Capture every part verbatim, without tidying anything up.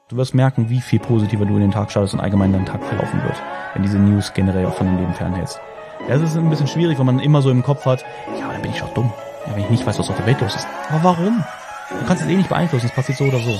Du wirst merken, wie viel positiver du in den Tag startest und allgemein dein Tag verlaufen wird, wenn diese News generell auch von deinem Leben fernhältst. Ja, es ist ein bisschen schwierig, wenn man immer so im Kopf hat, ja, dann bin ich doch dumm. Ja, wenn ich nicht weiß, was auf der Welt los ist. Aber warum? Du kannst es eh nicht beeinflussen, es passiert so oder so.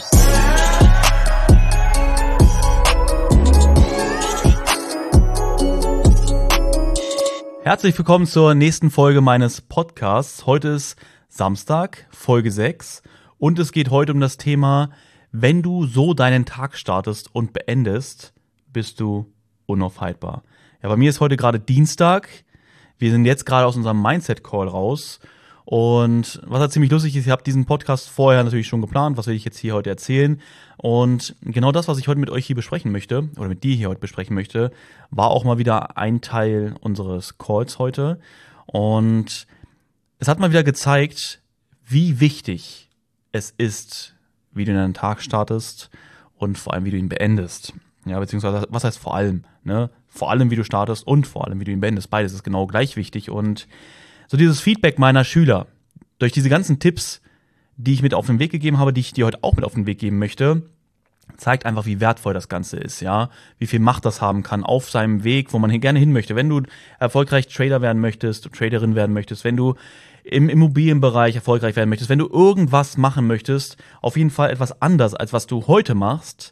Herzlich willkommen zur nächsten Folge meines Podcasts. Heute ist Samstag, Folge sechs, und es geht heute um das Thema: Wenn du so deinen Tag startest und beendest, bist du unaufhaltbar. Ja, bei mir ist heute gerade Dienstag. Wir sind jetzt gerade aus unserem Mindset-Call raus. Und was halt ziemlich lustig ist, ich habe diesen Podcast vorher natürlich schon geplant, was will ich jetzt hier heute erzählen. Und genau das, was ich heute mit euch hier besprechen möchte, oder mit dir hier heute besprechen möchte, war auch mal wieder ein Teil unseres Calls heute. Und es hat mal wieder gezeigt, wie wichtig es ist, wie du in deinen Tag startest und vor allem, wie du ihn beendest. Ja, beziehungsweise, was heißt vor allem, ne? Vor allem, wie du startest und vor allem, wie du ihn beendest. Beides ist genau gleich wichtig. Und so dieses Feedback meiner Schüler, durch diese ganzen Tipps, die ich mit auf den Weg gegeben habe, die ich dir heute auch mit auf den Weg geben möchte, zeigt einfach, wie wertvoll das Ganze ist, ja, wie viel Macht das haben kann auf seinem Weg, wo man gerne hin möchte. Wenn du erfolgreich Trader werden möchtest, Traderin werden möchtest, wenn du im Immobilienbereich erfolgreich werden möchtest, wenn du irgendwas machen möchtest, auf jeden Fall etwas anders, als was du heute machst,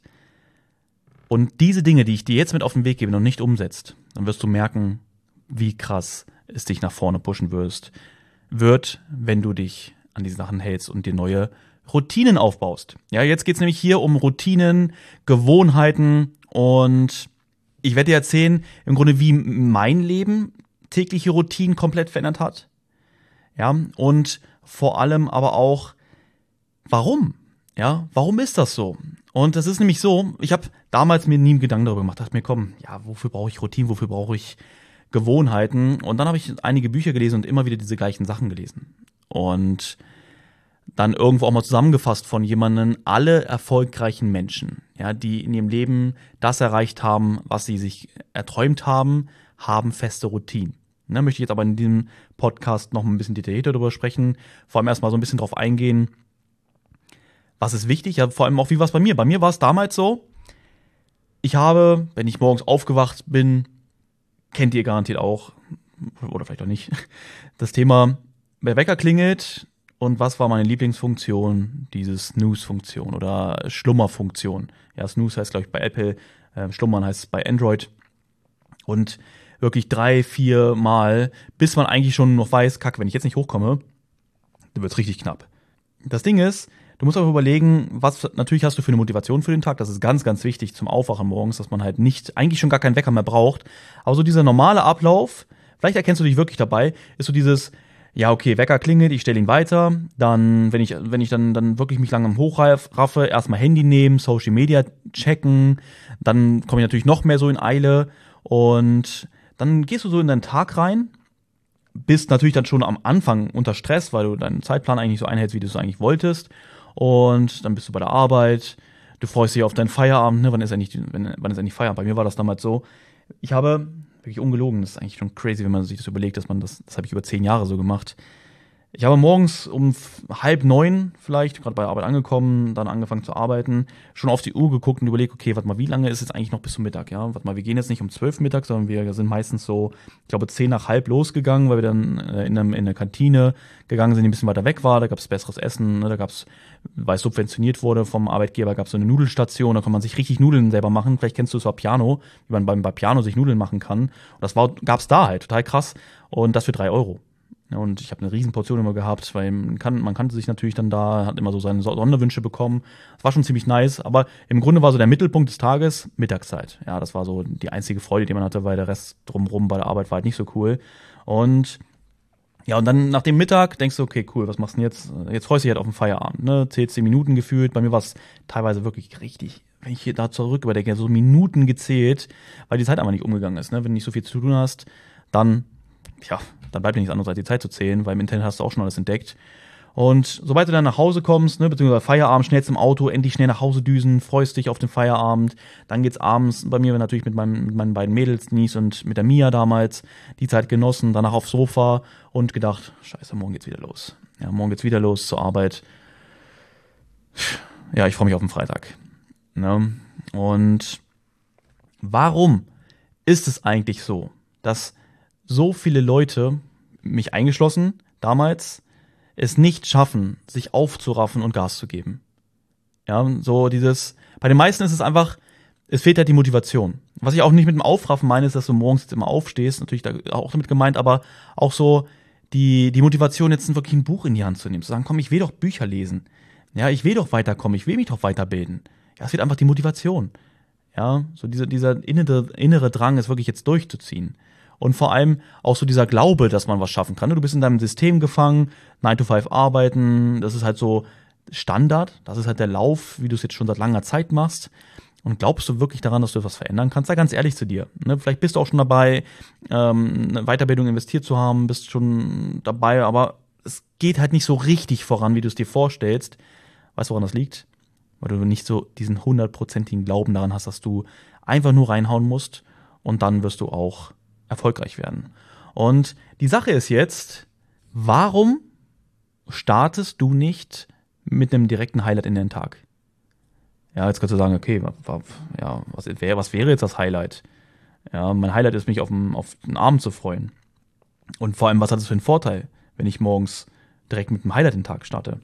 und diese Dinge, die ich dir jetzt mit auf den Weg gebe, noch nicht umsetzt, dann wirst du merken, wie krass es dich nach vorne pushen wirst, wird, wenn du dich an die Sachen hältst und dir neue Routinen aufbaust. Ja, jetzt geht's nämlich hier um Routinen, Gewohnheiten, und ich werde dir erzählen, im Grunde, wie mein Leben tägliche Routinen komplett verändert hat. Ja, und vor allem aber auch, warum? Ja, warum ist das so? Und das ist nämlich so, ich habe damals mir nie einen Gedanken darüber gemacht, dachte mir, komm, ja, wofür brauche ich Routinen, wofür brauche ich Gewohnheiten? Und dann habe ich einige Bücher gelesen und immer wieder diese gleichen Sachen gelesen. Und dann irgendwo auch mal zusammengefasst von jemandem: alle erfolgreichen Menschen, ja, die in ihrem Leben das erreicht haben, was sie sich erträumt haben, haben feste Routinen. Da möchte ich jetzt aber in diesem Podcast noch ein bisschen detaillierter darüber sprechen, vor allem erstmal so ein bisschen drauf eingehen, was ist wichtig, ja, vor allem auch, wie war es bei mir? Bei mir war es damals so, ich habe, wenn ich morgens aufgewacht bin, kennt ihr garantiert auch, oder vielleicht auch nicht, das Thema, der Wecker klingelt, und was war meine Lieblingsfunktion? Diese Snooze-Funktion oder Schlummerfunktion. Ja, Snooze heißt, glaube ich, bei Apple, äh, Schlummern heißt es bei Android. Und wirklich drei, vier Mal, bis man eigentlich schon noch weiß, kacke, wenn ich jetzt nicht hochkomme, dann wird's richtig knapp. Das Ding ist, du musst aber überlegen, was natürlich hast du für eine Motivation für den Tag. Das ist ganz, ganz wichtig zum Aufwachen morgens, dass man halt nicht, eigentlich schon gar keinen Wecker mehr braucht. Aber so dieser normale Ablauf, vielleicht erkennst du dich wirklich dabei, ist so dieses: Ja, okay, Wecker klingelt, ich stelle ihn weiter, dann, wenn ich, wenn ich dann, dann wirklich mich langsam hochraffe, erstmal Handy nehmen, Social Media checken, dann komme ich natürlich noch mehr so in Eile, und dann gehst du so in deinen Tag rein, bist natürlich dann schon am Anfang unter Stress, weil du deinen Zeitplan eigentlich so einhältst, wie du es eigentlich wolltest, und dann bist du bei der Arbeit, du freust dich auf deinen Feierabend, ne, wann ist endlich, wann, wann ist endlich Feierabend? Bei mir war das damals so, ich habe, wirklich ungelogen, das ist eigentlich schon crazy, wenn man sich das überlegt, dass man das, das habe ich über zehn Jahre so gemacht. Ich habe morgens um halb neun vielleicht, gerade bei der Arbeit angekommen, dann angefangen zu arbeiten, schon auf die Uhr geguckt und überlegt, okay, warte mal, wie lange ist jetzt eigentlich noch bis zum Mittag, ja? Warte mal, wir gehen jetzt nicht um zwölf Mittag, sondern wir sind meistens so, ich glaube, zehn nach halb losgegangen, weil wir dann in eine, in eine Kantine gegangen sind, die ein bisschen weiter weg war, da gab es besseres Essen, ne? Da gab es, weil es subventioniert wurde vom Arbeitgeber, gab es so eine Nudelstation, da kann man sich richtig Nudeln selber machen. Vielleicht kennst du es, war Piano, wie man beim bei Piano sich Nudeln machen kann. Und das war, gab's da halt, total krass. Und das für drei Euro. Und ich habe eine riesen Portion immer gehabt, weil man, kann, man kannte sich natürlich dann da, hat immer so seine Sonderwünsche bekommen. Das war schon ziemlich nice, aber im Grunde war so der Mittelpunkt des Tages Mittagszeit. Ja, das war so die einzige Freude, die man hatte, weil der Rest drumherum bei der Arbeit war halt nicht so cool. Und ja, und dann nach dem Mittag denkst du, okay, cool, was machst du denn jetzt? Jetzt freust du dich halt auf den Feierabend, ne? Zählst zehn Minuten gefühlt. Bei mir war es teilweise wirklich richtig, wenn ich hier da zurück überdenke, so Minuten gezählt, weil die Zeit einfach nicht umgegangen ist, ne? Wenn du nicht so viel zu tun hast, dann, ja, dann bleibt dir nichts anderes, als die Zeit zu zählen, weil im Internet hast du auch schon alles entdeckt. Und sobald du dann nach Hause kommst, ne, beziehungsweise Feierabend, schnell zum Auto, endlich schnell nach Hause düsen, freust dich auf den Feierabend. Dann geht's abends bei mir natürlich mit, meinem, mit meinen beiden Mädels, Denise und mit der Mia damals, die Zeit genossen, danach aufs Sofa und gedacht, scheiße, morgen geht's wieder los. Ja, morgen geht's wieder los zur Arbeit. Ja, ich freue mich auf den Freitag. Ne? Und warum ist es eigentlich so, dass so viele Leute, mich eingeschlossen damals, es nicht schaffen, sich aufzuraffen und Gas zu geben? Ja, so dieses, bei den meisten ist es einfach, es fehlt halt die Motivation. Was ich auch nicht mit dem Aufraffen meine, ist, dass du morgens jetzt immer aufstehst, natürlich da auch damit gemeint, aber auch so die, die Motivation, jetzt wirklich ein Buch in die Hand zu nehmen, zu sagen, komm, ich will doch Bücher lesen. Ja, ich will doch weiterkommen, ich will mich doch weiterbilden. Ja, es fehlt einfach die Motivation. Ja, so dieser, dieser innere, innere Drang, es wirklich jetzt durchzuziehen. Und vor allem auch so dieser Glaube, dass man was schaffen kann. Du bist in deinem System gefangen, nine to five arbeiten, das ist halt so Standard, das ist halt der Lauf, wie du es jetzt schon seit langer Zeit machst. Und glaubst du wirklich daran, dass du etwas verändern kannst? Sei ganz ehrlich zu dir. Ne? Vielleicht bist du auch schon dabei, ähm, eine Weiterbildung investiert zu haben, bist schon dabei, aber es geht halt nicht so richtig voran, wie du es dir vorstellst. Weißt du, woran das liegt? Weil du nicht so diesen hundertprozentigen Glauben daran hast, dass du einfach nur reinhauen musst und dann wirst du auch erfolgreich werden. Und die Sache ist jetzt, warum startest du nicht mit einem direkten Highlight in den Tag? Ja, jetzt kannst du sagen, okay, ja, was, wär, was wäre jetzt das Highlight? Ja, mein Highlight ist, mich auf den, auf den Abend zu freuen. Und vor allem, was hat es für einen Vorteil, wenn ich morgens direkt mit einem Highlight den Tag starte?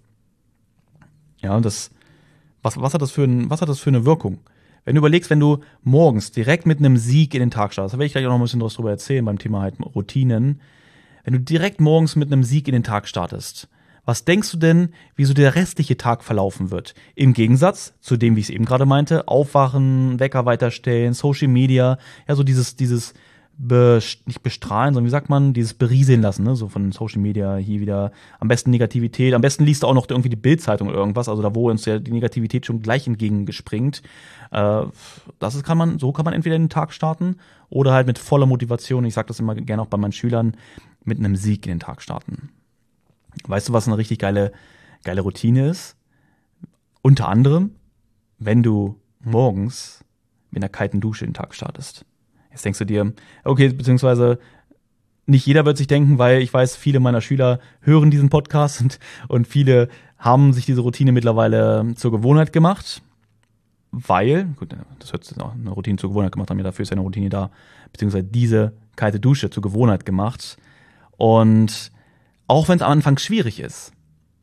Ja, das, was, was hat das für ein, was hat das für eine Wirkung? Wenn du überlegst, wenn du morgens direkt mit einem Sieg in den Tag startest, da werde ich gleich auch noch ein bisschen drüber erzählen beim Thema halt Routinen. Wenn du direkt morgens mit einem Sieg in den Tag startest, was denkst du denn, wie so der restliche Tag verlaufen wird? Im Gegensatz zu dem, wie ich es eben gerade meinte, aufwachen, Wecker weiterstellen, Social Media, ja, so dieses, dieses, be, nicht bestrahlen, sondern wie sagt man, dieses berieseln lassen, ne, so von Social Media, hier wieder, am besten Negativität, am besten liest du auch noch irgendwie die Bild-Zeitung oder irgendwas, also da, wo uns ja die Negativität schon gleich entgegengespringt. Äh, das ist, kann man, so kann man entweder den Tag starten oder halt mit voller Motivation, ich sage das immer gerne auch bei meinen Schülern, mit einem Sieg in den Tag starten. Weißt du, was eine richtig geile, geile Routine ist? Unter anderem, wenn du morgens mit einer kalten Dusche den Tag startest. Jetzt denkst du dir, okay, beziehungsweise nicht jeder wird sich denken, weil ich weiß, viele meiner Schüler hören diesen Podcast und, und viele haben sich diese Routine mittlerweile zur Gewohnheit gemacht, weil, gut, das hört sich auch eine Routine zur Gewohnheit gemacht haben, ja, dafür ist ja eine Routine da, beziehungsweise diese kalte Dusche zur Gewohnheit gemacht. Und auch wenn es am Anfang schwierig ist.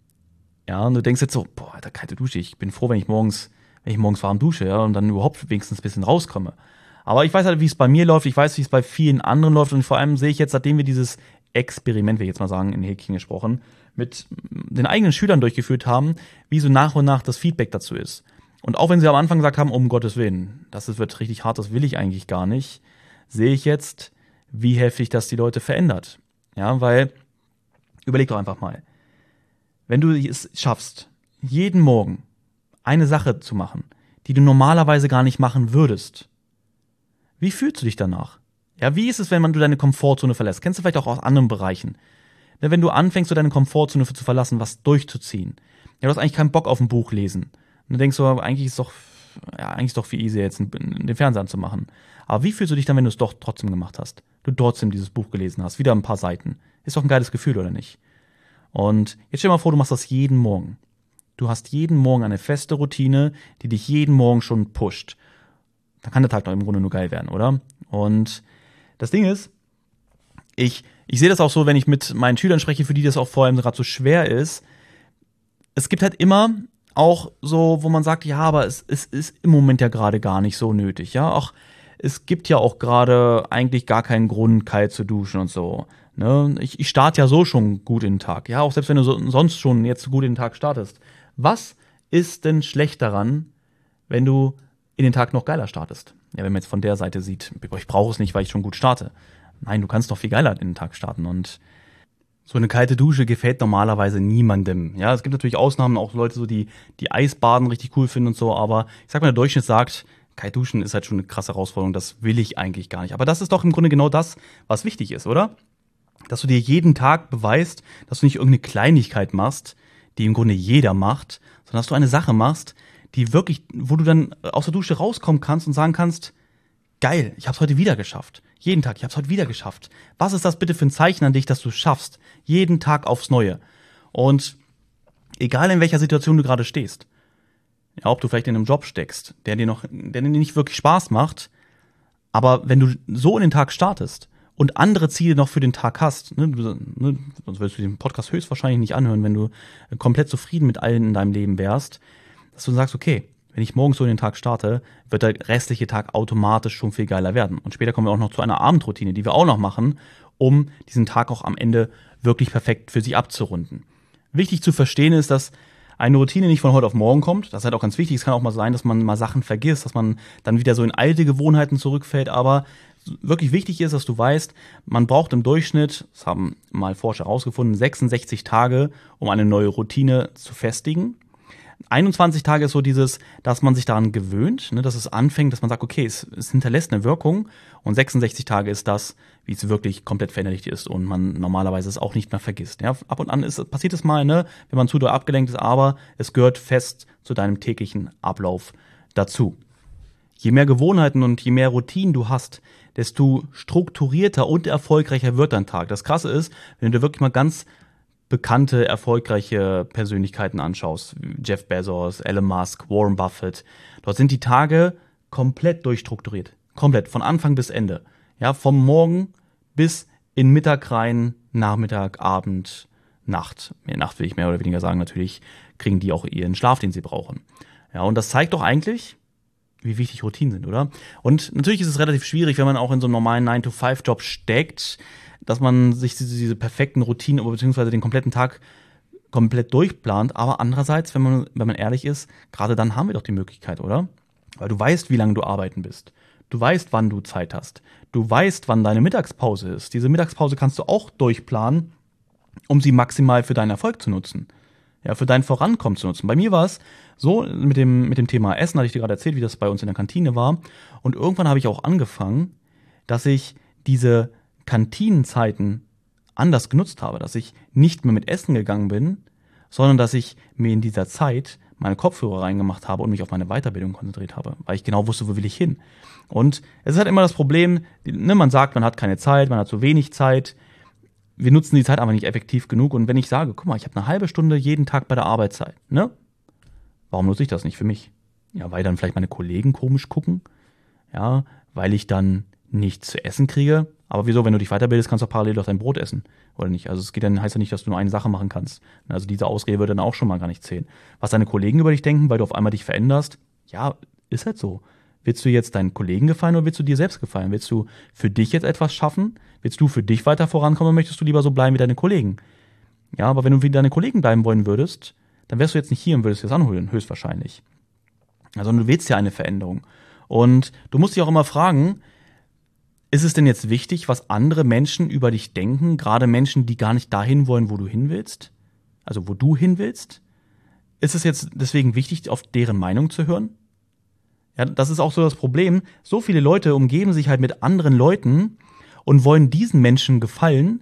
Ja, und du denkst jetzt so, boah, Alter, kalte Dusche, ich bin froh, wenn ich morgens, wenn ich morgens warm dusche, ja, und dann überhaupt wenigstens ein bisschen rauskomme. Aber ich weiß halt, wie es bei mir läuft, ich weiß, wie es bei vielen anderen läuft und vor allem sehe ich jetzt, seitdem wir dieses Experiment, will ich jetzt mal sagen, in Häkchen gesprochen, mit den eigenen Schülern durchgeführt haben, wie so nach und nach das Feedback dazu ist. Und auch wenn sie am Anfang gesagt haben, um Gottes Willen, das wird richtig hart, das will ich eigentlich gar nicht, sehe ich jetzt, wie heftig das die Leute verändert. Ja, weil überleg doch einfach mal, wenn du es schaffst, jeden Morgen eine Sache zu machen, die du normalerweise gar nicht machen würdest, wie fühlst du dich danach? Ja, wie ist es, wenn man du deine Komfortzone verlässt? Kennst du vielleicht auch aus anderen Bereichen? Ja, wenn du anfängst, so deine Komfortzone zu verlassen, was durchzuziehen. Ja, du hast eigentlich keinen Bock auf ein Buch lesen. Und du denkst so, eigentlich ist doch, ja, eigentlich ist doch viel easier, jetzt den Fernseher anzumachen. Aber wie fühlst du dich dann, wenn du es doch trotzdem gemacht hast? Du trotzdem dieses Buch gelesen hast, wieder ein paar Seiten. Ist doch ein geiles Gefühl, oder nicht? Und jetzt stell dir mal vor, du machst das jeden Morgen. Du hast jeden Morgen eine feste Routine, die dich jeden Morgen schon pusht. Dann kann der Tag doch im Grunde nur geil werden, oder? Und das Ding ist, ich, ich sehe das auch so, wenn ich mit meinen Schülern spreche, für die das auch vor allem gerade so schwer ist. Es gibt halt immer auch so, wo man sagt, ja, aber es, es ist im Moment ja gerade gar nicht so nötig, ja. Auch es gibt ja auch gerade eigentlich gar keinen Grund, kalt zu duschen und so. Ne? Ich, ich starte ja so schon gut in den Tag. Ja, auch selbst wenn du so, sonst schon jetzt gut in den Tag startest. Was ist denn schlecht daran, wenn du in den Tag noch geiler startest? Ja, wenn man jetzt von der Seite sieht, ich brauche es nicht, weil ich schon gut starte. Nein, du kannst noch viel geiler in den Tag starten. Und so eine kalte Dusche gefällt normalerweise niemandem. Ja, es gibt natürlich Ausnahmen, auch Leute, so die, die Eisbaden richtig cool finden und so. Aber ich sag mal, der Durchschnitt sagt, kalt duschen ist halt schon eine krasse Herausforderung. Das will ich eigentlich gar nicht. Aber das ist doch im Grunde genau das, was wichtig ist, oder? Dass du dir jeden Tag beweist, dass du nicht irgendeine Kleinigkeit machst, die im Grunde jeder macht, sondern dass du eine Sache machst, die wirklich, wo du dann aus der Dusche rauskommen kannst und sagen kannst, geil, ich hab's heute wieder geschafft. Jeden Tag, ich hab's heute wieder geschafft. Was ist das bitte für ein Zeichen an dich, dass du schaffst? Jeden Tag aufs Neue. Und egal in welcher Situation du gerade stehst. Ja, ob du vielleicht in einem Job steckst, der dir noch, der dir nicht wirklich Spaß macht, aber wenn du so in den Tag startest und andere Ziele noch für den Tag hast, ne, du, ne, sonst würdest du den Podcast höchstwahrscheinlich nicht anhören, wenn du komplett zufrieden mit allen in deinem Leben wärst, dass du sagst, okay, wenn ich morgens so in den Tag starte, wird der restliche Tag automatisch schon viel geiler werden. Und später kommen wir auch noch zu einer Abendroutine, die wir auch noch machen, um diesen Tag auch am Ende wirklich perfekt für sich abzurunden. Wichtig zu verstehen ist, dass eine Routine nicht von heute auf morgen kommt. Das ist halt auch ganz wichtig. Es kann auch mal sein, dass man mal Sachen vergisst, dass man dann wieder so in alte Gewohnheiten zurückfällt. Aber wirklich wichtig ist, dass du weißt, man braucht im Durchschnitt, das haben mal Forscher herausgefunden, sechsundsechzig Tage, um eine neue Routine zu festigen. einundzwanzig Tage ist so dieses, dass man sich daran gewöhnt, ne, dass es anfängt, dass man sagt, okay, es, es hinterlässt eine Wirkung. Und sechsundsechzig Tage ist das, wie es wirklich komplett verinnerlicht ist und man normalerweise es auch nicht mehr vergisst. Ja, ab und an ist, passiert es mal, ne, wenn man zu doll abgelenkt ist, aber es gehört fest zu deinem täglichen Ablauf dazu. Je mehr Gewohnheiten und je mehr Routinen du hast, desto strukturierter und erfolgreicher wird dein Tag. Das Krasse ist, wenn du dir wirklich mal ganz bekannte, erfolgreiche Persönlichkeiten anschaust, Jeff Bezos, Elon Musk, Warren Buffett, dort sind die Tage komplett durchstrukturiert. Komplett, von Anfang bis Ende. Ja, vom Morgen bis in Mittag rein, Nachmittag, Abend, Nacht. Mehr Nacht will ich mehr oder weniger sagen, natürlich kriegen die auch ihren Schlaf, den sie brauchen. Ja, und das zeigt doch eigentlich, wie wichtig Routinen sind, oder? Und natürlich ist es relativ schwierig, wenn man auch in so einem normalen nine to five Job steckt, dass man sich diese, diese perfekten Routinen, beziehungsweise den kompletten Tag komplett durchplant. Aber andererseits, wenn man, wenn man ehrlich ist, gerade dann haben wir doch die Möglichkeit, oder? Weil du weißt, wie lange du arbeiten bist. Du weißt, wann du Zeit hast. Du weißt, wann deine Mittagspause ist. Diese Mittagspause kannst du auch durchplanen, um sie maximal für deinen Erfolg zu nutzen. Ja, für dein Vorankommen zu nutzen. Bei mir war es so, mit dem, mit dem Thema Essen, hatte ich dir gerade erzählt, wie das bei uns in der Kantine war. Und irgendwann habe ich auch angefangen, dass ich diese Kantinenzeiten anders genutzt habe, dass ich nicht mehr mit Essen gegangen bin, sondern dass ich mir in dieser Zeit meine Kopfhörer reingemacht habe und mich auf meine Weiterbildung konzentriert habe, weil ich genau wusste, wo will ich hin. Und es ist halt immer das Problem, ne, man sagt, man hat keine Zeit, man hat zu wenig Zeit, wir nutzen die Zeit aber nicht effektiv genug. Und wenn ich sage, guck mal, ich habe eine halbe Stunde jeden Tag bei der Arbeitszeit, ne? Warum nutze ich das nicht für mich? Ja, weil dann vielleicht meine Kollegen komisch gucken, ja, weil ich dann nichts zu essen kriege. Aber wieso, wenn du dich weiterbildest, kannst du auch parallel doch dein Brot essen, oder nicht? Also es geht dann, heißt ja nicht, dass du nur eine Sache machen kannst. Also diese Ausrede würde dann auch schon mal gar nicht zählen. Was deine Kollegen über dich denken, weil du auf einmal dich veränderst, ja, ist halt so. Willst du jetzt deinen Kollegen gefallen oder willst du dir selbst gefallen? Willst du für dich jetzt etwas schaffen? Willst du für dich weiter vorankommen oder möchtest du lieber so bleiben wie deine Kollegen? Ja, aber wenn du wie deine Kollegen bleiben wollen würdest, dann wärst du jetzt nicht hier und würdest dir das anholen, höchstwahrscheinlich. Also du willst ja eine Veränderung. Und du musst dich auch immer fragen, ist es denn jetzt wichtig, was andere Menschen über dich denken, gerade Menschen, die gar nicht dahin wollen, wo du hin willst? Also wo du hin willst? Ist es jetzt deswegen wichtig, auf deren Meinung zu hören? Ja, das ist auch so das Problem. So viele Leute umgeben sich halt mit anderen Leuten und wollen diesen Menschen gefallen,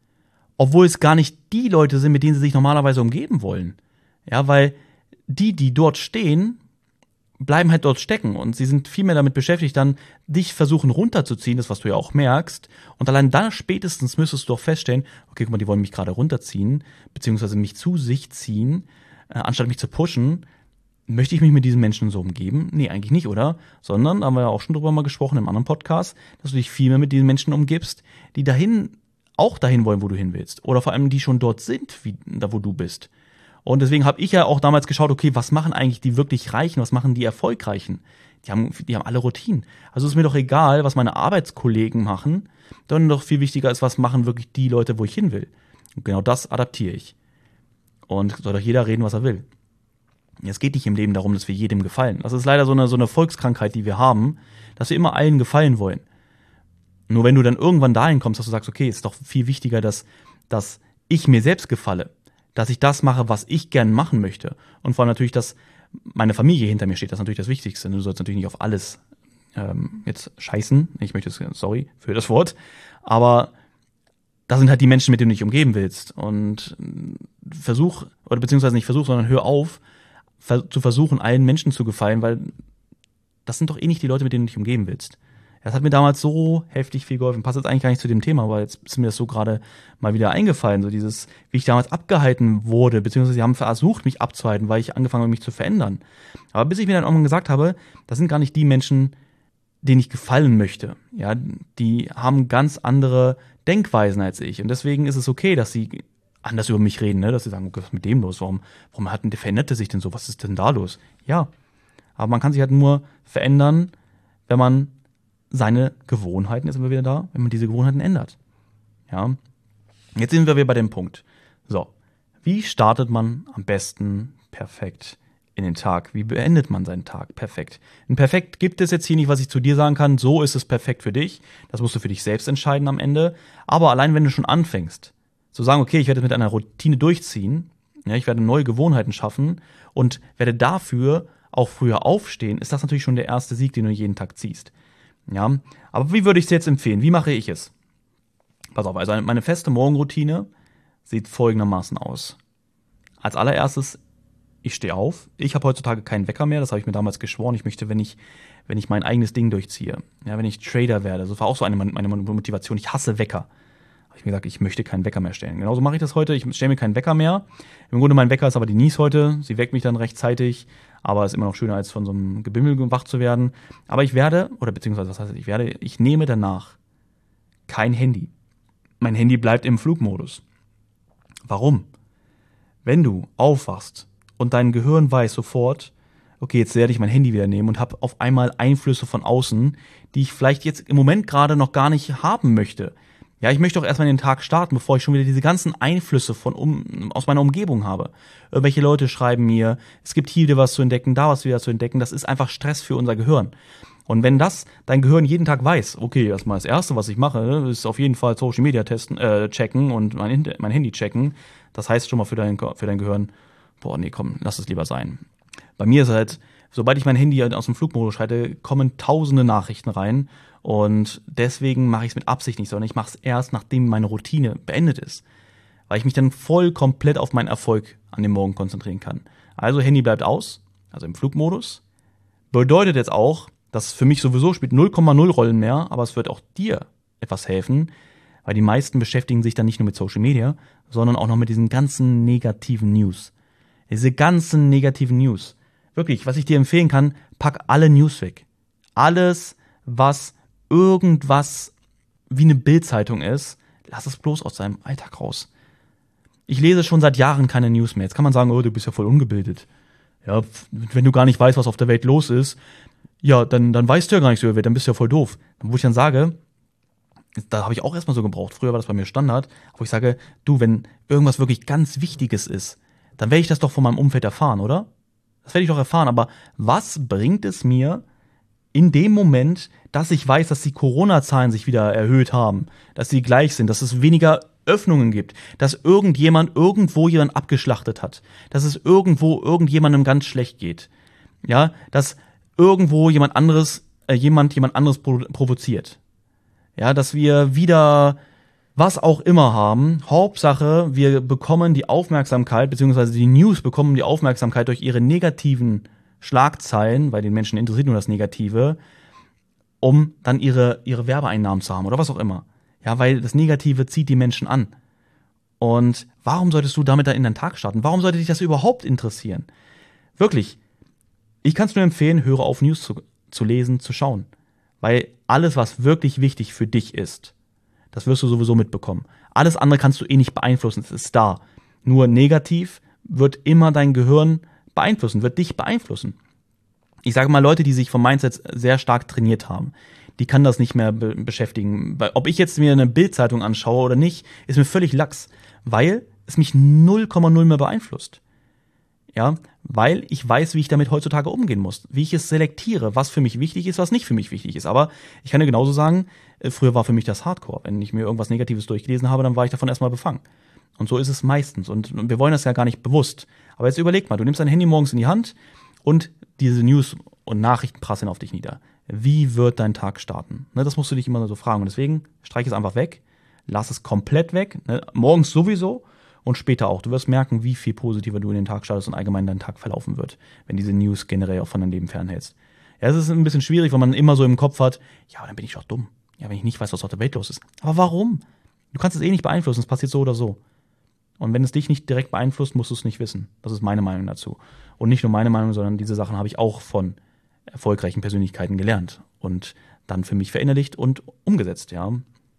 obwohl es gar nicht die Leute sind, mit denen sie sich normalerweise umgeben wollen. Ja, weil die, die dort stehen, bleiben halt dort stecken und sie sind viel mehr damit beschäftigt, dann dich versuchen runterzuziehen, das was du ja auch merkst. Und allein da spätestens müsstest du doch feststellen, okay, guck mal, die wollen mich gerade runterziehen, beziehungsweise mich zu sich ziehen, äh, anstatt mich zu pushen. Möchte ich mich mit diesen Menschen so umgeben? Nee, eigentlich nicht, oder? Sondern, da haben wir ja auch schon drüber mal gesprochen im anderen Podcast, dass du dich viel mehr mit diesen Menschen umgibst, die dahin, auch dahin wollen, wo du hin willst. Oder vor allem, die schon dort sind, wie, da wo du bist. Und deswegen habe ich ja auch damals geschaut, okay, was machen eigentlich die wirklich Reichen, was machen die Erfolgreichen? Die haben, die haben alle Routinen. Also ist mir doch egal, was meine Arbeitskollegen machen, sondern doch viel wichtiger ist, was machen wirklich die Leute, wo ich hin will. Und genau das adaptiere ich. Und soll doch jeder reden, was er will. Es geht nicht im Leben darum, dass wir jedem gefallen. Das ist leider so eine, so eine Volkskrankheit, die wir haben, dass wir immer allen gefallen wollen. Nur wenn du dann irgendwann dahin kommst, dass du sagst, okay, es ist doch viel wichtiger, dass, dass ich mir selbst gefalle, dass ich das mache, was ich gern machen möchte. Und vor allem natürlich, dass meine Familie hinter mir steht. Das ist natürlich das Wichtigste. Du sollst natürlich nicht auf alles ähm, jetzt scheißen. Ich möchte, sorry für das Wort. Aber das sind halt die Menschen, mit denen du dich umgeben willst. Und versuch, oder beziehungsweise nicht versuch, sondern hör auf, zu versuchen, allen Menschen zu gefallen, weil das sind doch eh nicht die Leute, mit denen du dich umgeben willst. Das hat mir damals so heftig viel geholfen. Passt jetzt eigentlich gar nicht zu dem Thema, aber jetzt ist mir das so gerade mal wieder eingefallen. So dieses, wie ich damals abgehalten wurde, beziehungsweise sie haben versucht, mich abzuhalten, weil ich angefangen habe, mich zu verändern. Aber bis ich mir dann irgendwann gesagt habe, das sind gar nicht die Menschen, denen ich gefallen möchte. Ja, die haben ganz andere Denkweisen als ich. Und deswegen ist es okay, dass sie anders über mich reden, ne? Dass sie sagen, was ist mit dem los? Warum, warum hat denn, der veränderte sich denn so? Was ist denn da los? Ja, aber man kann sich halt nur verändern, wenn man seine Gewohnheiten, jetzt sind wir wieder da, wenn man diese Gewohnheiten ändert. Ja, jetzt sind wir wieder bei dem Punkt. So, wie startet man am besten perfekt in den Tag? Wie beendet man seinen Tag perfekt? Ein Perfekt gibt es jetzt hier nicht, was ich zu dir sagen kann, so ist es perfekt für dich. Das musst du für dich selbst entscheiden am Ende. Aber allein wenn du schon anfängst, zu sagen, okay, ich werde mit einer Routine durchziehen, ja, ich werde neue Gewohnheiten schaffen und werde dafür auch früher aufstehen, ist das natürlich schon der erste Sieg, den du jeden Tag ziehst. Ja, aber wie würde ich es jetzt empfehlen? Wie mache ich es? Pass auf, also meine feste Morgenroutine sieht folgendermaßen aus. Als allererstes, ich stehe auf. Ich habe heutzutage keinen Wecker mehr, das habe ich mir damals geschworen. Ich möchte, wenn ich, wenn ich mein eigenes Ding durchziehe, ja, wenn ich Trader werde, das war auch so eine meine Motivation. Ich hasse Wecker. Habe ich mir gesagt, ich möchte keinen Wecker mehr stellen. Genauso mache ich das heute. Ich stelle mir keinen Wecker mehr. Im Grunde mein Wecker ist aber die Nies heute. Sie weckt mich dann rechtzeitig, aber ist immer noch schöner, als von so einem Gebimmel wach zu werden. Aber ich werde, oder beziehungsweise was heißt das, ich werde, ich nehme danach kein Handy. Mein Handy bleibt im Flugmodus. Warum? Wenn du aufwachst und dein Gehirn weiß sofort, okay, jetzt werde ich mein Handy wieder nehmen und habe auf einmal Einflüsse von außen, die ich vielleicht jetzt im Moment gerade noch gar nicht haben möchte. Ja, ich möchte doch erstmal den Tag starten, bevor ich schon wieder diese ganzen Einflüsse von um, aus meiner Umgebung habe. Irgendwelche Leute schreiben mir, es gibt hier wieder was zu entdecken, da was wieder zu entdecken. Das ist einfach Stress für unser Gehirn. Und wenn das dein Gehirn jeden Tag weiß, okay, erstmal das Erste, was ich mache, ist auf jeden Fall Social Media testen, äh, checken und mein, mein Handy checken. Das heißt schon mal für dein, für dein Gehirn, boah, nee, komm, lass es lieber sein. Bei mir ist halt, sobald ich mein Handy aus dem Flugmodus schalte, kommen tausende Nachrichten rein. Und deswegen mache ich es mit Absicht nicht, sondern ich mache es erst, nachdem meine Routine beendet ist. Weil ich mich dann voll komplett auf meinen Erfolg an dem Morgen konzentrieren kann. Also Handy bleibt aus, also im Flugmodus. Bedeutet jetzt auch, dass für mich sowieso spielt null Komma null Rollen mehr, aber es wird auch dir etwas helfen, weil die meisten beschäftigen sich dann nicht nur mit Social Media, sondern auch noch mit diesen ganzen negativen News. Diese ganzen negativen News. Wirklich, was ich dir empfehlen kann, pack alle News weg. Alles, was irgendwas wie eine Bild-Zeitung ist, lass es bloß aus deinem Alltag raus. Ich lese schon seit Jahren keine News mehr. Jetzt kann man sagen, oh, du bist ja voll ungebildet. Ja, wenn du gar nicht weißt, was auf der Welt los ist, ja, dann, dann weißt du ja gar nichts über die Welt, dann bist du ja voll doof. Wo ich dann sage, da habe ich auch erstmal so gebraucht, früher war das bei mir Standard, wo ich sage, du, wenn irgendwas wirklich ganz Wichtiges ist, dann werde ich das doch von meinem Umfeld erfahren, oder? Das werde ich doch erfahren, aber was bringt es mir in dem Moment, dass ich weiß, dass die Corona-Zahlen sich wieder erhöht haben, dass sie gleich sind, dass es weniger Öffnungen gibt, dass irgendjemand irgendwo jemanden abgeschlachtet hat, dass es irgendwo irgendjemandem ganz schlecht geht, ja, dass irgendwo jemand anderes, äh, jemand jemand anderes provo- provoziert, ja, dass wir wieder was auch immer haben. Hauptsache, wir bekommen die Aufmerksamkeit, beziehungsweise die News bekommen die Aufmerksamkeit durch ihre negativen Schlagzeilen, weil den Menschen interessiert nur das Negative, um dann ihre, ihre Werbeeinnahmen zu haben oder was auch immer. Ja, weil das Negative zieht die Menschen an. Und warum solltest du damit dann in deinen Tag starten? Warum sollte dich das überhaupt interessieren? Wirklich, ich kann es nur empfehlen, höre auf, News zu, zu lesen, zu schauen. Weil alles, was wirklich wichtig für dich ist, das wirst du sowieso mitbekommen. Alles andere kannst du eh nicht beeinflussen, es ist da. Nur negativ wird immer dein Gehirn beeinflussen, wird dich beeinflussen. Ich sage mal, Leute, die sich vom Mindset sehr stark trainiert haben, die kann das nicht mehr be- beschäftigen. Weil ob ich jetzt mir eine Bild-Zeitung anschaue oder nicht, ist mir völlig lax, weil es mich null Komma null mehr beeinflusst. Ja, weil ich weiß, wie ich damit heutzutage umgehen muss, wie ich es selektiere, was für mich wichtig ist, was nicht für mich wichtig ist. Aber ich kann dir genauso sagen, früher war für mich das Hardcore. Wenn ich mir irgendwas Negatives durchgelesen habe, dann war ich davon erstmal befangen. Und so ist es meistens. Und wir wollen das ja gar nicht bewusst. Aber jetzt überleg mal, du nimmst dein Handy morgens in die Hand und diese News und Nachrichten prasseln auf dich nieder. Wie wird dein Tag starten? Ne, das musst du dich immer so fragen. Und deswegen streich es einfach weg, lass es komplett weg. Ne, morgens sowieso und später auch. Du wirst merken, wie viel positiver du in den Tag startest und allgemein dein Tag verlaufen wird, wenn diese News generell auch von deinem Leben fernhältst. Ja, es ist ein bisschen schwierig, weil man immer so im Kopf hat, ja, aber dann bin ich doch dumm. Ja, wenn ich nicht weiß, was auf der Welt los ist. Aber warum? Du kannst es eh nicht beeinflussen, es passiert so oder so. Und wenn es dich nicht direkt beeinflusst, musst du es nicht wissen. Das ist meine Meinung dazu. Und nicht nur meine Meinung, sondern diese Sachen habe ich auch von erfolgreichen Persönlichkeiten gelernt und dann für mich verinnerlicht und umgesetzt, ja.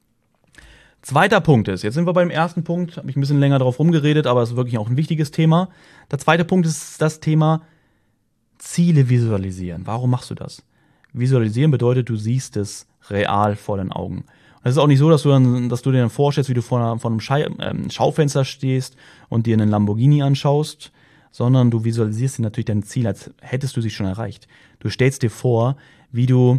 Zweiter Punkt ist, jetzt sind wir beim ersten Punkt, habe ich ein bisschen länger drauf rumgeredet, aber es ist wirklich auch ein wichtiges Thema. Der zweite Punkt ist das Thema Ziele visualisieren. Warum machst du das? Visualisieren bedeutet, du siehst es real vor den Augen. Und es ist auch nicht so, dass du, dann, dass du dir dann vorstellst, wie du vor, einer, vor einem Schei äh, Schaufenster stehst und dir einen Lamborghini anschaust, sondern du visualisierst dir natürlich dein Ziel, als hättest du sie schon erreicht. Du stellst dir vor, wie du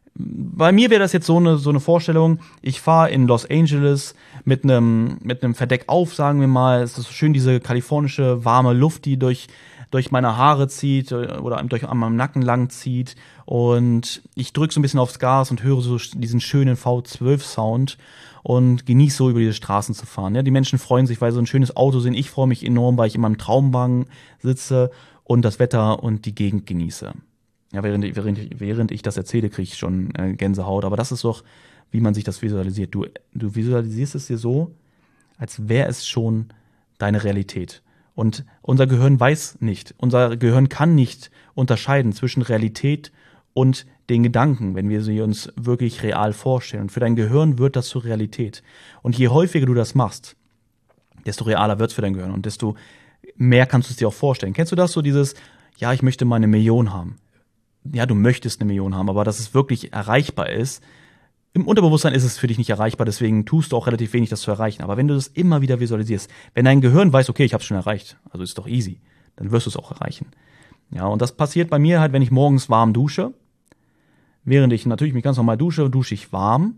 Bei mir wäre das jetzt so eine, so eine Vorstellung, ich fahre in Los Angeles mit einem mit einem Verdeck auf, sagen wir mal. Es ist so schön diese kalifornische warme Luft, die durch, durch meine Haare zieht oder durch an meinem Nacken lang zieht. Und ich drücke so ein bisschen aufs Gas und höre so diesen schönen V zwölf Sound und genieße so über diese Straßen zu fahren. Ja, die Menschen freuen sich, weil sie so ein schönes Auto sehen. Ich freue mich enorm, weil ich in meinem Traumwagen sitze und das Wetter und die Gegend genieße. Ja, während, während, während ich das erzähle, kriege ich schon äh, Gänsehaut. Aber das ist doch, wie man sich das visualisiert. Du, du visualisierst es dir so, als wäre es schon deine Realität. Und unser Gehirn weiß nicht, unser Gehirn kann nicht unterscheiden zwischen Realität und den Gedanken, wenn wir sie uns wirklich real vorstellen. Und für dein Gehirn wird das zur Realität. Und je häufiger du das machst, desto realer wird es für dein Gehirn und desto mehr kannst du es dir auch vorstellen. Kennst du das so, dieses, ja, ich möchte mal eine Million haben. Ja, du möchtest eine Million haben, aber dass es wirklich erreichbar ist, im Unterbewusstsein ist es für dich nicht erreichbar, deswegen tust du auch relativ wenig, das zu erreichen. Aber wenn du das immer wieder visualisierst, wenn dein Gehirn weiß, okay, ich habe es schon erreicht, also ist doch easy, dann wirst du es auch erreichen. Ja, und das passiert bei mir halt, wenn ich morgens warm dusche. Während ich natürlich mich ganz normal dusche, dusche ich warm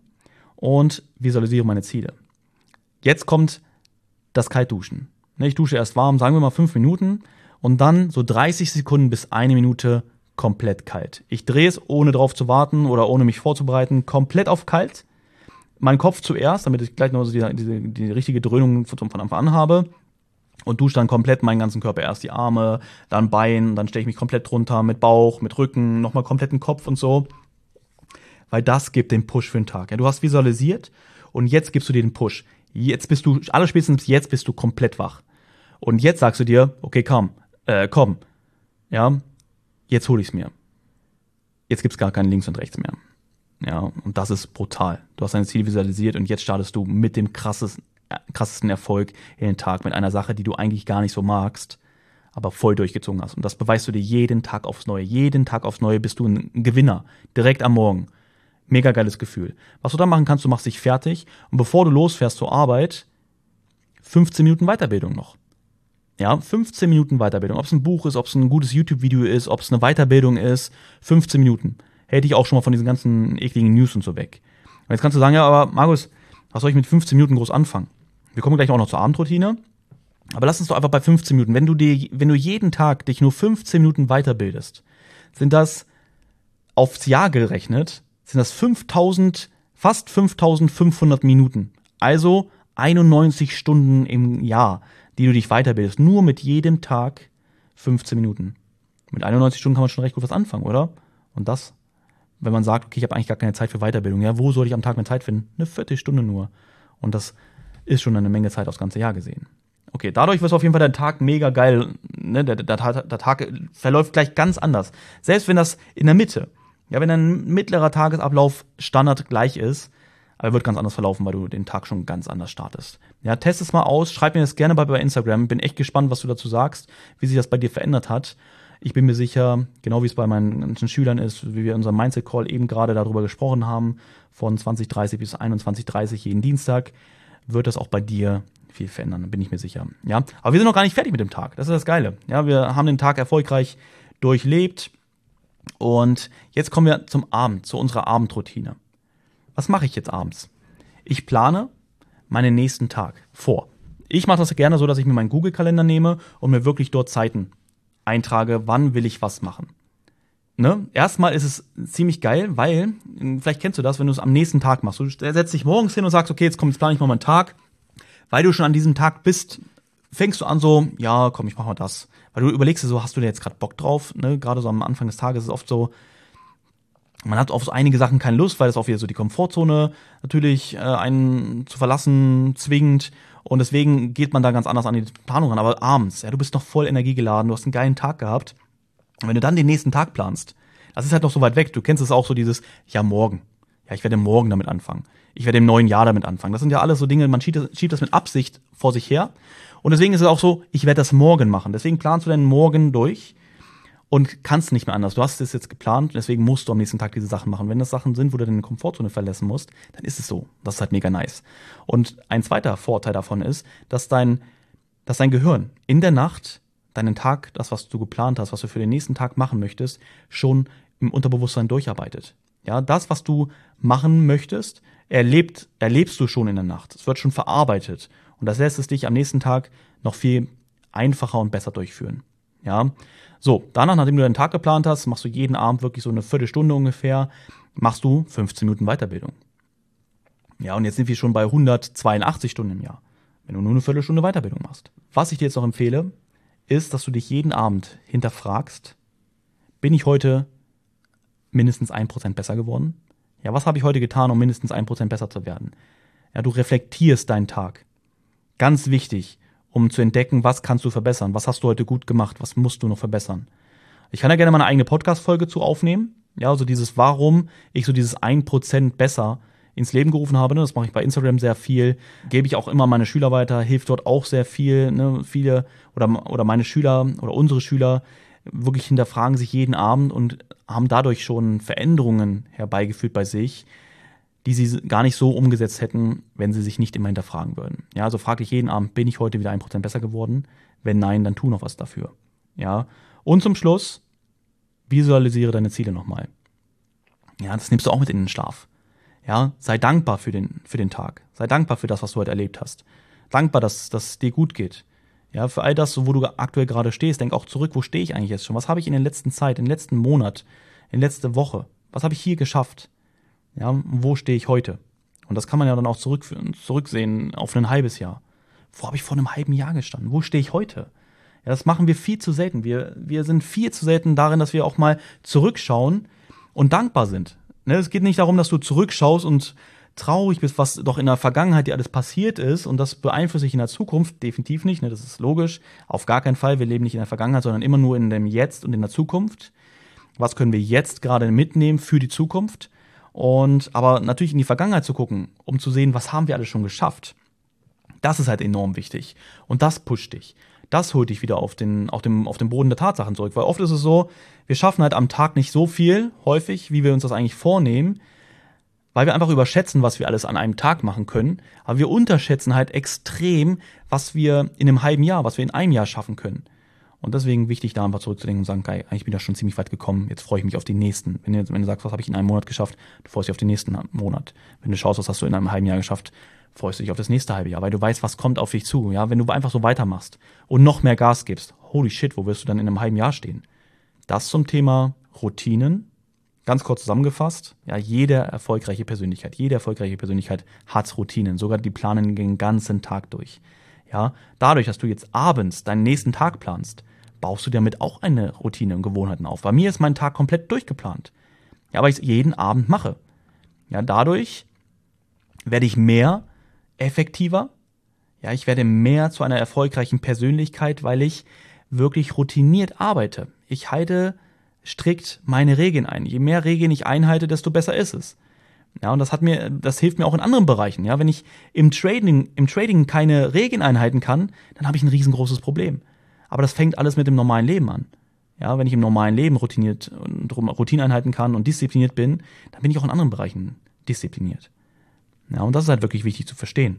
und visualisiere meine Ziele. Jetzt kommt das Kaltduschen. Ich dusche erst warm, sagen wir mal fünf Minuten und dann so dreißig Sekunden bis eine Minute komplett kalt. Ich drehe es, ohne drauf zu warten oder ohne mich vorzubereiten, komplett auf kalt. Mein Kopf zuerst, damit ich gleich noch so die, die, die richtige Dröhnung von Anfang an habe. Und dusche dann komplett meinen ganzen Körper. Erst die Arme, dann Bein, dann stelle ich mich komplett drunter mit Bauch, mit Rücken, nochmal kompletten Kopf und so. Weil das gibt den Push für den Tag. Ja, du hast visualisiert und jetzt gibst du dir den Push. Jetzt bist du, allerspätestens jetzt bist du komplett wach. Und jetzt sagst du dir, okay, komm, äh, komm, ja, jetzt hol ich's mir. Jetzt gibt's gar kein Links und Rechts mehr. Ja, und das ist brutal. Du hast dein Ziel visualisiert und jetzt startest du mit dem krassesten, äh, krassesten Erfolg in den Tag, mit einer Sache, die du eigentlich gar nicht so magst, aber voll durchgezogen hast. Und das beweist du dir jeden Tag aufs Neue. Jeden Tag aufs Neue bist du ein Gewinner. Direkt am Morgen. Mega geiles Gefühl. Was du dann machen kannst, du machst dich fertig und bevor du losfährst zur Arbeit, fünfzehn Minuten Weiterbildung noch. Ja, fünfzehn Minuten Weiterbildung. Ob es ein Buch ist, ob es ein gutes YouTube-Video ist, ob es eine Weiterbildung ist, fünfzehn Minuten. Hält dich auch schon mal von diesen ganzen ekligen News und so weg. Und jetzt kannst du sagen, ja, aber Markus, was soll ich mit fünfzehn Minuten groß anfangen? Wir kommen gleich auch noch zur Abendroutine. Aber lass uns doch einfach bei fünfzehn Minuten. Wenn du dir, wenn du jeden Tag dich nur fünfzehn Minuten weiterbildest, sind das aufs Jahr gerechnet, sind das fünftausend, fast fünftausendfünfhundert Minuten. Also einundneunzig Stunden im Jahr, die du dich weiterbildest. Nur mit jedem Tag fünfzehn Minuten. Mit einundneunzig Stunden kann man schon recht gut was anfangen, oder? Und das, wenn man sagt, okay, ich habe eigentlich gar keine Zeit für Weiterbildung. Ja, wo soll ich am Tag mehr Zeit finden? Eine Viertelstunde nur. Und das ist schon eine Menge Zeit aufs ganze Jahr gesehen. Okay, dadurch wird auf jeden Fall der Tag mega geil. Ne? Der, der, der Tag verläuft gleich ganz anders. Selbst wenn das in der Mitte, ja, wenn ein mittlerer Tagesablauf Standard gleich ist, aber wird ganz anders verlaufen, weil du den Tag schon ganz anders startest. Ja, test es mal aus, schreib mir das gerne bei, bei Instagram. Bin echt gespannt, was du dazu sagst, wie sich das bei dir verändert hat. Ich bin mir sicher, genau wie es bei meinen ganzen Schülern ist, wie wir in unserem Mindset-Call eben gerade darüber gesprochen haben, von zwanzig dreißig bis einundzwanzig dreißig jeden Dienstag, wird das auch bei dir viel verändern, bin ich mir sicher. Ja, aber wir sind noch gar nicht fertig mit dem Tag. Das ist das Geile. Ja, wir haben den Tag erfolgreich durchlebt und jetzt kommen wir zum Abend, zu unserer Abendroutine. Was mache ich jetzt abends? Ich plane meinen nächsten Tag vor. Ich mache das gerne so, dass ich mir meinen Google-Kalender nehme und mir wirklich dort Zeiten eintrage, wann will ich was machen. Ne? Erstmal ist es ziemlich geil, weil, vielleicht kennst du das, wenn du es am nächsten Tag machst. Du setzt dich morgens hin und sagst, okay, jetzt komm, jetzt plane ich mal meinen Tag. Weil du schon an diesem Tag bist, fängst du an so, ja, komm, ich mach mal das. Weil du überlegst dir so, hast du da jetzt gerade Bock drauf? Ne? Gerade so am Anfang des Tages ist es oft so, Man hat auf so einige Sachen keine Lust, weil es auch wieder so die Komfortzone natürlich äh, einen zu verlassen zwingt. Und deswegen geht man da ganz anders an die Planung ran. Aber abends, ja, du bist noch voll energiegeladen, du hast einen geilen Tag gehabt. Und wenn du dann den nächsten Tag planst, das ist halt noch so weit weg. Du kennst es auch so dieses, ja, morgen. Ja, ich werde morgen damit anfangen. Ich werde im neuen Jahr damit anfangen. Das sind ja alles so Dinge, man schiebt das, schiebt das mit Absicht vor sich her. Und deswegen ist es auch so, ich werde das morgen machen. Deswegen planst du deinen Morgen durch. Und kannst nicht mehr anders. Du hast es jetzt geplant, deswegen musst du am nächsten Tag diese Sachen machen. Wenn das Sachen sind, wo du deine Komfortzone verlassen musst, dann ist es so. Das ist halt mega nice. Und ein zweiter Vorteil davon ist, dass dein, dass dein Gehirn in der Nacht deinen Tag, das, was du geplant hast, was du für den nächsten Tag machen möchtest, schon im Unterbewusstsein durcharbeitet. Ja, das, was du machen möchtest, erlebt, erlebst du schon in der Nacht. Es wird schon verarbeitet. Und das lässt es dich am nächsten Tag noch viel einfacher und besser durchführen. Ja, so, danach, nachdem du deinen Tag geplant hast, machst du jeden Abend wirklich so eine Viertelstunde ungefähr, machst du fünfzehn Minuten Weiterbildung. Ja, und jetzt sind wir schon bei hundertzweiundachtzig Stunden im Jahr, wenn du nur eine Viertelstunde Weiterbildung machst. Was ich dir jetzt noch empfehle, ist, dass du dich jeden Abend hinterfragst, bin ich heute mindestens ein Prozent besser geworden? Ja, was habe ich heute getan, um mindestens ein Prozent besser zu werden? Ja, du reflektierst deinen Tag. Ganz wichtig, um zu entdecken, was kannst du verbessern, was hast du heute gut gemacht, was musst du noch verbessern. Ich kann da gerne mal eine eigene Podcast-Folge zu aufnehmen, ja, also dieses, warum ich so dieses ein Prozent besser ins Leben gerufen habe, ne? Das mache ich bei Instagram sehr viel, gebe ich auch immer meine Schüler weiter, hilft dort auch sehr viel, ne? Viele oder, oder meine Schüler oder unsere Schüler wirklich hinterfragen sich jeden Abend und haben dadurch schon Veränderungen herbeigeführt bei sich, die sie gar nicht so umgesetzt hätten, wenn sie sich nicht immer hinterfragen würden. Ja, also frag dich jeden Abend, bin ich heute wieder ein Prozent besser geworden? Wenn nein, dann tu noch was dafür. Ja, und zum Schluss, visualisiere deine Ziele nochmal. Ja, das nimmst du auch mit in den Schlaf. Ja, sei dankbar für den, für den Tag. Sei dankbar für das, was du heute erlebt hast. Dankbar, dass, dass es dir gut geht. Ja, für all das, wo du aktuell gerade stehst, denk auch zurück, wo stehe ich eigentlich jetzt schon? Was habe ich in der letzten Zeit, in den letzten Monat, in der letzten Woche, was habe ich hier geschafft? Ja, wo stehe ich heute? Und das kann man ja dann auch zurückführen, zurücksehen auf ein halbes Jahr. Wo habe ich vor einem halben Jahr gestanden? Wo stehe ich heute? Ja, das machen wir viel zu selten. Wir, wir sind viel zu selten darin, dass wir auch mal zurückschauen und dankbar sind. Ne, es geht nicht darum, dass du zurückschaust und traurig bist, was doch in der Vergangenheit dir alles passiert ist und das beeinflusst dich in der Zukunft. Definitiv nicht, ne, das ist logisch. Auf gar keinen Fall. Wir leben nicht in der Vergangenheit, sondern immer nur in dem Jetzt und in der Zukunft. Was können wir jetzt gerade mitnehmen für die Zukunft? Und aber natürlich in die Vergangenheit zu gucken, um zu sehen, was haben wir alles schon geschafft. Das ist halt enorm wichtig. Und das pusht dich. Das holt dich wieder auf den, auf dem, auf den Boden der Tatsachen zurück. Weil oft ist es so, wir schaffen halt am Tag nicht so viel, häufig, wie wir uns das eigentlich vornehmen, weil wir einfach überschätzen, was wir alles an einem Tag machen können. Aber wir unterschätzen halt extrem, was wir in einem halben Jahr, was wir in einem Jahr schaffen können. Und deswegen wichtig, da einfach zurückzudenken und sagen, geil, eigentlich bin ich da schon ziemlich weit gekommen, jetzt freue ich mich auf die nächsten. Wenn du, wenn du sagst, was habe ich in einem Monat geschafft, du freust dich auf den nächsten Monat. Wenn du schaust, was hast du in einem halben Jahr geschafft, freust du dich auf das nächste halbe Jahr, weil du weißt, was kommt auf dich zu. Ja, wenn du einfach so weitermachst und noch mehr Gas gibst, holy shit, wo wirst du dann in einem halben Jahr stehen? Das zum Thema Routinen. Ganz kurz zusammengefasst, ja, jede erfolgreiche Persönlichkeit, jede erfolgreiche Persönlichkeit hat Routinen, sogar die planen den ganzen Tag durch. Ja, dadurch, dass du jetzt abends deinen nächsten Tag planst, baust du damit auch eine Routine und Gewohnheiten auf. Bei mir ist mein Tag komplett durchgeplant. Ja, aber ich es jeden Abend mache. Ja, dadurch werde ich mehr effektiver. Ja, ich werde mehr zu einer erfolgreichen Persönlichkeit, weil ich wirklich routiniert arbeite. Ich halte strikt meine Regeln ein. Je mehr Regeln ich einhalte, desto besser ist es. Ja, und das hat mir, das hilft mir auch in anderen Bereichen. Ja, wenn ich im Trading, im Trading keine Regeln einhalten kann, dann habe ich ein riesengroßes Problem. Aber das fängt alles mit dem normalen Leben an. Ja, wenn ich im normalen Leben routiniert und Routinen einhalten kann und diszipliniert bin, dann bin ich auch in anderen Bereichen diszipliniert. Ja, und das ist halt wirklich wichtig zu verstehen.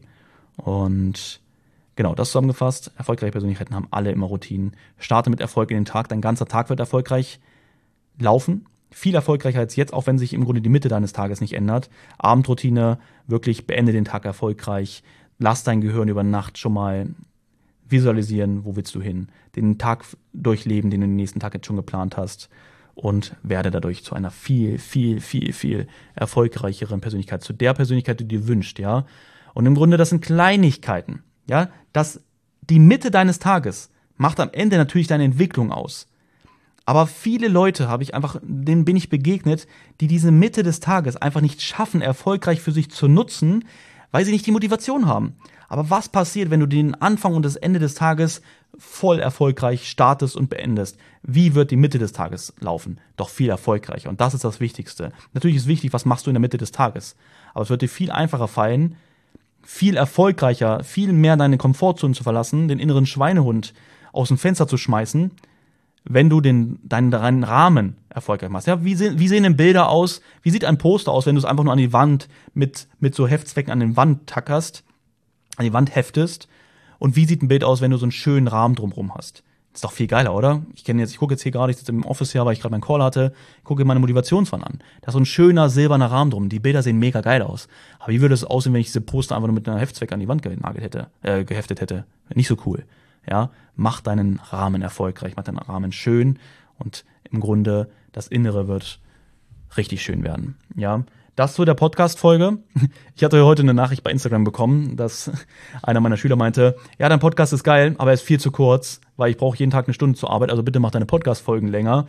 Und genau, das zusammengefasst, erfolgreiche Persönlichkeiten haben alle immer Routinen. Starte mit Erfolg in den Tag, dein ganzer Tag wird erfolgreich laufen. Viel erfolgreicher als jetzt, auch wenn sich im Grunde die Mitte deines Tages nicht ändert. Abendroutine, wirklich beende den Tag erfolgreich. Lass dein Gehirn über Nacht schon mal visualisieren, wo willst du hin. Den Tag durchleben, den du den nächsten Tag jetzt schon geplant hast. Und werde dadurch zu einer viel, viel, viel, viel erfolgreicheren Persönlichkeit. Zu der Persönlichkeit, die du dir wünschst, ja. Und im Grunde, das sind Kleinigkeiten, ja. Das, die Mitte deines Tages macht am Ende natürlich deine Entwicklung aus. Aber viele Leute habe ich einfach, denen bin ich begegnet, die diese Mitte des Tages einfach nicht schaffen, erfolgreich für sich zu nutzen, weil sie nicht die Motivation haben. Aber was passiert, wenn du den Anfang und das Ende des Tages voll erfolgreich startest und beendest? Wie wird die Mitte des Tages laufen? Doch viel erfolgreicher. Und das ist das Wichtigste. Natürlich ist wichtig, was machst du in der Mitte des Tages. Aber es wird dir viel einfacher fallen, viel erfolgreicher, viel mehr deine Komfortzone zu verlassen, den inneren Schweinehund aus dem Fenster zu schmeißen, wenn du den, deinen, deinen Rahmen erfolgreich machst. Ja, wie, se, wie sehen denn Bilder aus? Wie sieht ein Poster aus, wenn du es einfach nur an die Wand mit, mit so Heftzwecken an den Wand tackerst, an die Wand heftest? Und wie sieht ein Bild aus, wenn du so einen schönen Rahmen drumherum hast? Das ist doch viel geiler, oder? Ich kenne jetzt, ich gucke jetzt hier gerade, ich sitze im Office hier, weil ich gerade meinen Call hatte, gucke meine Motivationswand an. Da ist so ein schöner silberner Rahmen drum. Die Bilder sehen mega geil aus. Aber wie würde es aussehen, wenn ich diese Poster einfach nur mit einer Heftzweck an die Wand genagelt hätte, äh, geheftet hätte? Nicht so cool. Ja, mach deinen Rahmen erfolgreich, mach deinen Rahmen schön und im Grunde das Innere wird richtig schön werden. Ja, das zu der Podcast-Folge. Ich hatte heute eine Nachricht bei Instagram bekommen, dass einer meiner Schüler meinte, ja, dein Podcast ist geil, aber er ist viel zu kurz, weil ich brauche jeden Tag eine Stunde zur Arbeit, also bitte mach deine Podcast-Folgen länger.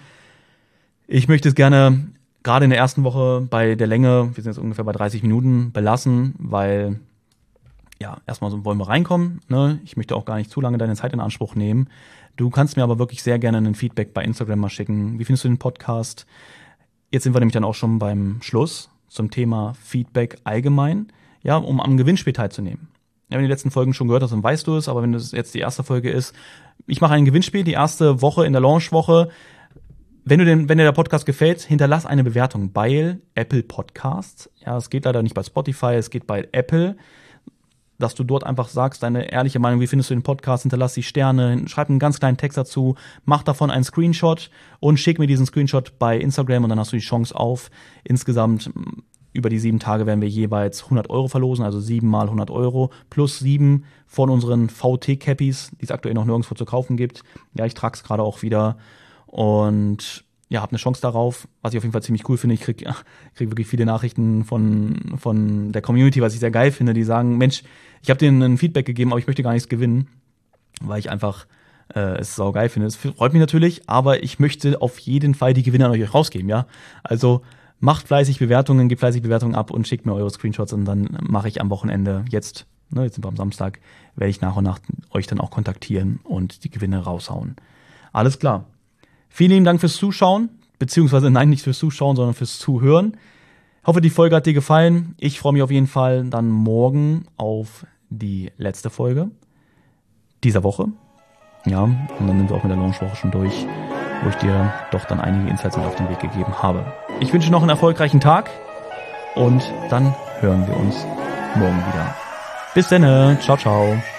Ich möchte es gerne gerade in der ersten Woche bei der Länge, wir sind jetzt ungefähr bei dreißig Minuten, belassen, weil ja, erstmal so wollen wir reinkommen, ne? Ich möchte auch gar nicht zu lange deine Zeit in Anspruch nehmen. Du kannst mir aber wirklich sehr gerne ein Feedback bei Instagram mal schicken. Wie findest du den Podcast? Jetzt sind wir nämlich dann auch schon beim Schluss zum Thema Feedback allgemein, ja, um am Gewinnspiel teilzunehmen. Ja, wenn du die letzten Folgen schon gehört hast, dann weißt du es, aber wenn das jetzt die erste Folge ist, ich mache ein Gewinnspiel, die erste Woche in der Launchwoche. Wenn du den, wenn dir der Podcast gefällt, hinterlass eine Bewertung bei Apple Podcasts. Ja, es geht leider nicht bei Spotify, es geht bei Apple. Dass du dort einfach sagst, deine ehrliche Meinung, wie findest du den Podcast, hinterlass die Sterne, schreib einen ganz kleinen Text dazu, mach davon einen Screenshot und schick mir diesen Screenshot bei Instagram und dann hast du die Chance auf. Insgesamt über die sieben Tage werden wir jeweils hundert Euro verlosen, also sieben mal hundert Euro plus sieben von unseren V T-Cappies, die es aktuell noch nirgendwo zu kaufen gibt. Ja, ich trage es gerade auch wieder und ja, hab eine Chance darauf, was ich auf jeden Fall ziemlich cool finde. Ich krieg, krieg wirklich viele Nachrichten von, von der Community, was ich sehr geil finde, die sagen, Mensch, ich habe denen ein Feedback gegeben, aber ich möchte gar nichts gewinnen, weil ich einfach äh, es sau geil finde. Es freut mich natürlich, aber ich möchte auf jeden Fall die Gewinne an euch rausgeben, ja. Also macht fleißig Bewertungen, gebt fleißig Bewertungen ab und schickt mir eure Screenshots und dann mache ich am Wochenende jetzt, ne, jetzt sind wir am Samstag, werde ich nach und nach euch dann auch kontaktieren und die Gewinne raushauen. Alles klar. Vielen lieben Dank fürs Zuschauen, beziehungsweise nein, nicht fürs Zuschauen, sondern fürs Zuhören. Ich hoffe, die Folge hat dir gefallen. Ich freue mich auf jeden Fall dann morgen auf die letzte Folge dieser Woche. Ja, und dann sind wir auch mit der Launchwoche schon durch, wo ich dir doch dann einige Insights mit auf den Weg gegeben habe. Ich wünsche noch einen erfolgreichen Tag und dann hören wir uns morgen wieder. Bis dann, ciao, ciao.